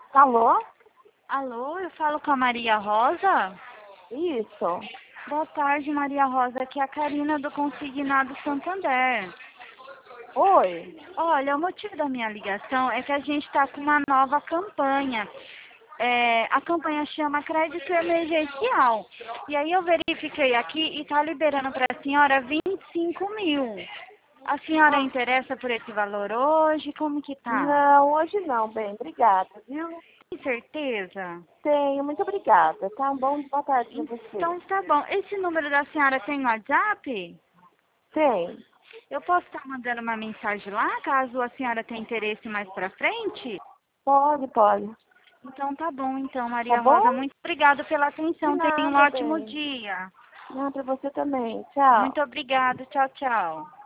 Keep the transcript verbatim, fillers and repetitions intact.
Alô? Alô, eu falo com a Maria Rosa? Isso. Boa tarde, Maria Rosa. Aqui é a Karina do Consignado Santander. Oi. Olha, o motivo da minha ligação é que a gente está com uma nova campanha. É, a campanha chama Crédito Emergencial. E aí eu verifiquei aqui e está liberando para a senhora vinte e cinco mil. A senhora interessa por esse valor hoje? Como que tá? Não, hoje não, bem. Obrigada, viu? Tem certeza? Tenho, muito obrigada. Tá bom? Boa tarde pra você. Então tá bom. Esse número da senhora tem WhatsApp? Tem. Eu posso estar mandando uma mensagem lá, caso a senhora tenha interesse mais pra frente? Pode, pode. Então tá bom, então, Tá Maria Rosa. bom? Muito obrigada pela De atenção. Tenha um nada, ótimo bem. dia. Não, pra você também. Tchau. Muito obrigada. Tchau, tchau.